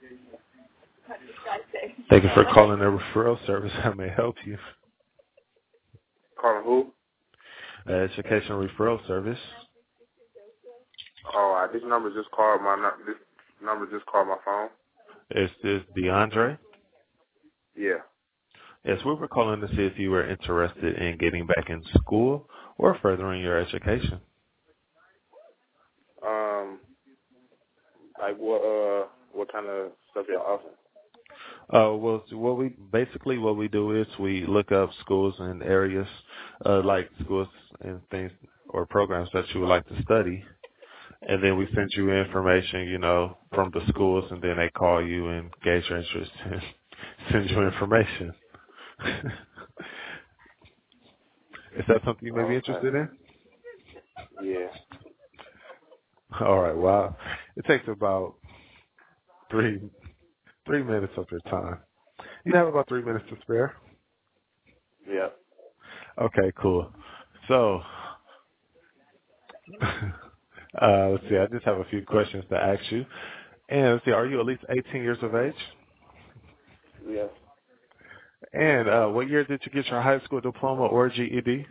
Thank you for calling the referral service. How may I help you? Calling who? Education referral service. Oh, this number just called this number just called my phone. Is this DeAndre? Yeah. Yes, we were calling to see if you were interested in getting back in school or furthering your education. Like what kind of stuff y'all offering? Well, what we do is we look up schools and areas, like schools and things or programs that you would like to study, and then we send you information, from the schools, and then they call you and gauge your interest and send you information. Is that something you may be Oh, okay. interested in? Yeah. All right. Wow. It takes about three minutes of your time. You have about 3 minutes to spare. Yeah. Okay. Cool. So, let's see. I just have a few questions to ask you. And let's see. Are you at least 18 years of age? Yes. And what year did you get your high school diploma or GED?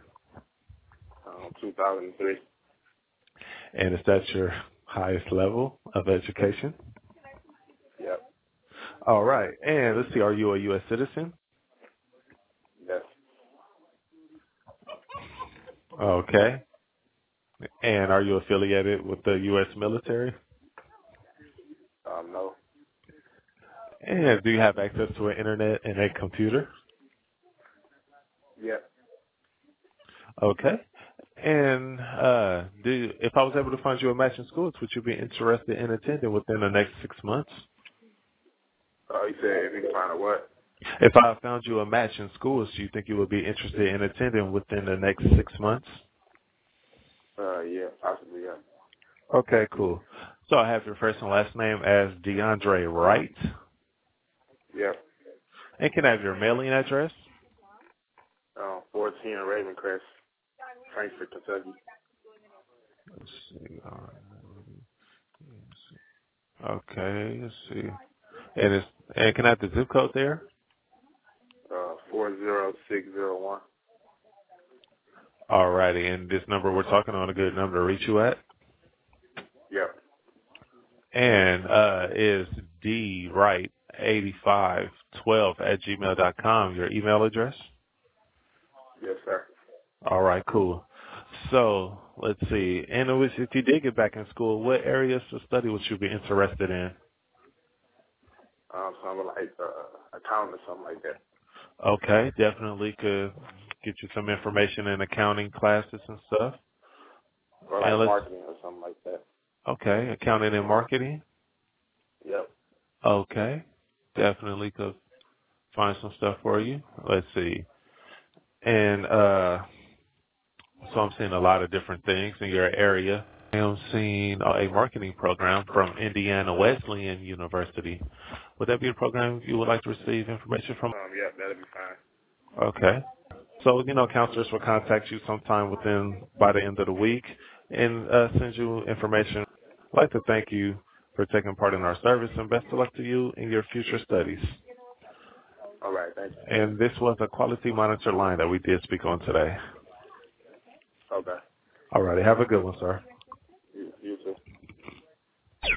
2003. And is that your highest level of education? Yep. All right. And let's see. Are you a U.S. citizen? Yes. Okay. And are you affiliated with the U.S. military? No. And do you have access to an internet and a computer? Yep. Okay. And if I was able to find you a match in schools, would you be interested in attending within the next 6 months? You said if you can find a what? If I found you a match in schools, do you think you would be interested in attending within the next 6 months? Yeah, possibly, yeah. Okay, cool. So I have your first and last name as DeAndre Wright. Yep. And can I have your mailing address? 14 Ravencrest, Frankfort, Kentucky. Let's see. Okay, let's see. And can I have the zip code there? 40601. Alrighty, and this number we're talking on a good number to reach you at? Yep. And is dwight8512@gmail.com your email address? Yes, sir. All right, cool. So let's see. And if you did get back in school, what areas of study would you be interested in? Something like accounting or something like that. Okay, definitely could get you some information in accounting classes and stuff. Or And like marketing or something like that. okay, accounting and marketing. Yep. Okay, definitely could find some stuff for you. Let's see. And so I'm seeing a lot of different things in your area. I'm seeing a marketing program from Indiana Wesleyan University. Would that be a program you would like to receive information from? Yeah, that'll be fine. Okay. So, counselors will contact you sometime by the end of the week and send you information. I'd like to thank you for taking part in our service, and best of luck to you in your future studies. All right, thank you. And this was a quality monitor line that we did speak on today. Okay. All righty. Have a good one, sir.